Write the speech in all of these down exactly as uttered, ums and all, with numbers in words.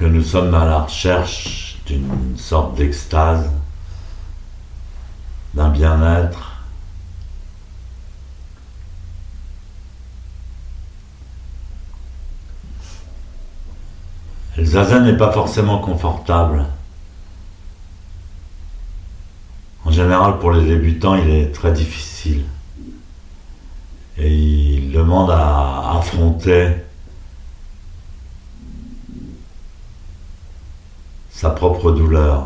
nous sommes à la recherche d'une sorte d'extase, d'un bien-être, le zazen n'est pas forcément confortable. En général, pour les débutants, il est très difficile. Et il demande à affronter sa propre douleur.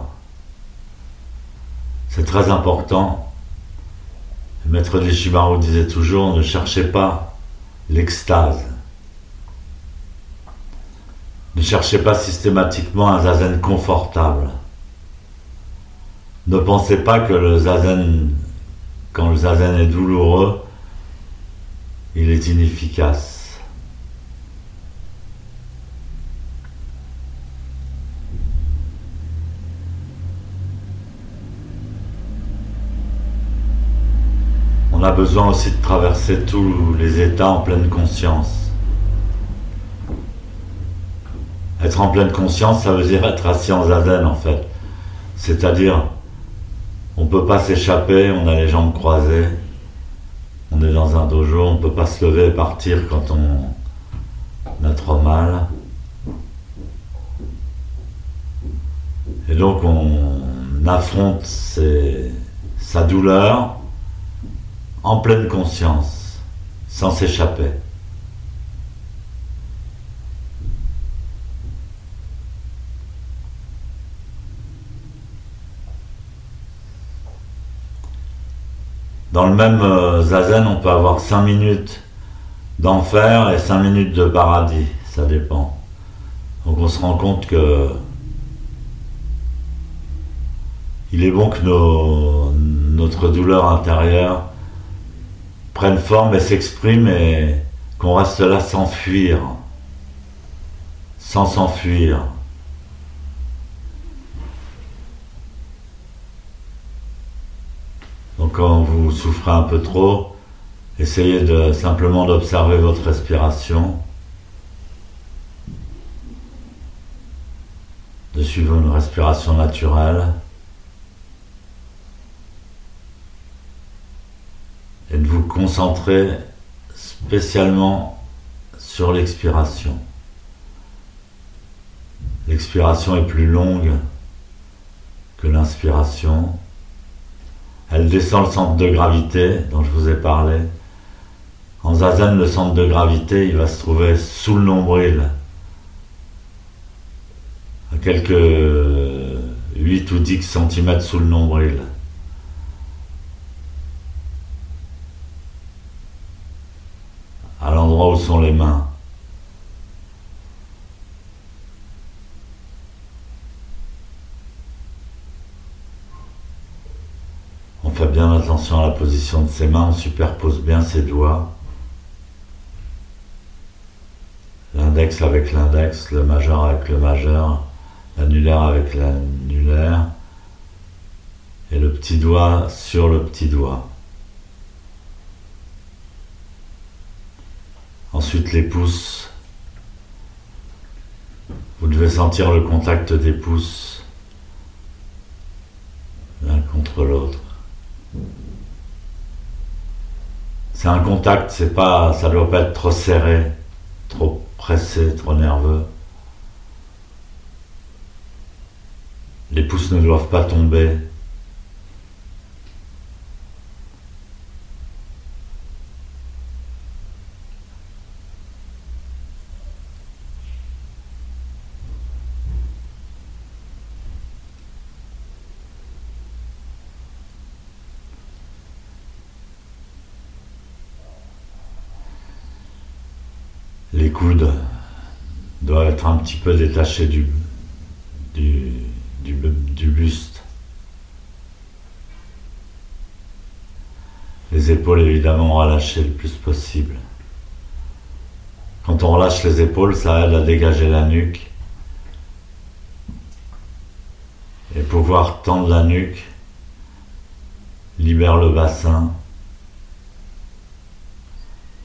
C'est très important. Le maître d'Ishimaru disait toujours, ne cherchez pas l'extase. Ne cherchez pas systématiquement un zazen confortable. Ne pensez pas que le zazen, quand le zazen est douloureux, il est inefficace. On a besoin aussi de traverser tous les états en pleine conscience. Être en pleine conscience, ça veut dire être assis en zazen en fait. C'est-à-dire, on ne peut pas s'échapper, on a les jambes croisées, on est dans un dojo, on ne peut pas se lever et partir quand on a trop mal. Et donc on affronte ses, sa douleur en pleine conscience, sans s'échapper. Dans le même euh, zazen, on peut avoir cinq minutes d'enfer et cinq minutes de paradis, ça dépend. Donc on se rend compte que il est bon que nos, notre douleur intérieure prenne forme et s'exprime et qu'on reste là sans fuir, sans s'enfuir. Donc quand vous souffrez un peu trop, essayez de, simplement d'observer votre respiration, de suivre une respiration naturelle et de vous concentrer spécialement sur l'expiration. L'expiration est plus longue que l'inspiration. Elle descend le centre de gravité dont je vous ai parlé. En zazen, le centre de gravité, il va se trouver sous le nombril, à quelques huit ou dix centimètres sous le nombril. À l'endroit où sont les mains. On fait bien attention à la position de ses mains, on superpose bien ses doigts. L'index avec l'index, le majeur avec le majeur, l'annulaire avec l'annulaire, et le petit doigt sur le petit doigt. Ensuite les pouces. Vous devez sentir le contact des pouces l'un contre l'autre. C'est un contact, c'est pas, ça doit pas être trop serré, trop pressé, trop nerveux. Les pouces ne doivent pas tomber. Les coudes doivent être un petit peu détachés du, du, du, du buste. Les épaules évidemment relâchées le plus possible. Quand on relâche les épaules, ça aide à dégager la nuque. Et pouvoir tendre la nuque libère le bassin.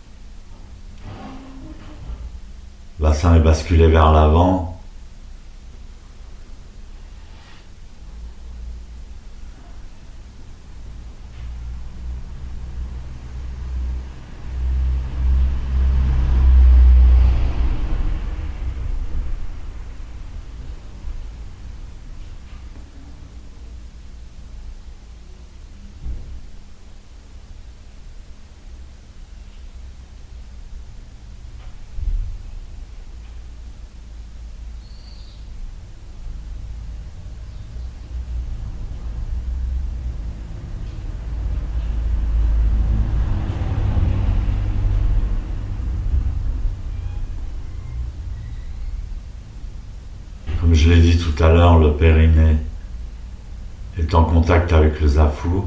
Le bassin est basculé vers l'avant. Comme je l'ai dit tout à l'heure, le périnée est en contact avec le zafu.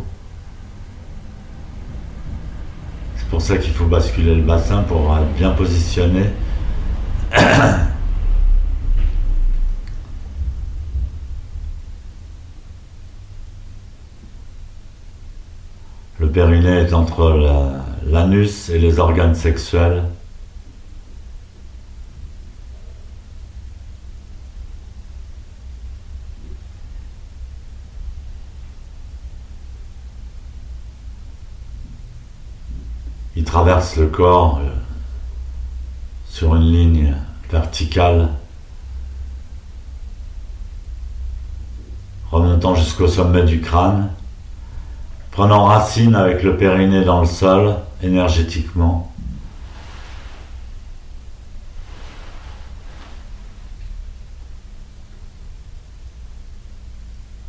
C'est pour ça qu'il faut basculer le bassin pour être bien positionné. Le périnée est entre l'anus et les organes sexuels. Il traverse le corps euh, sur une ligne verticale, remontant jusqu'au sommet du crâne, prenant racine avec le périnée dans le sol, énergétiquement.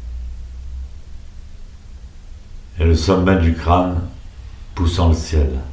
Et le sommet du crâne poussant le ciel.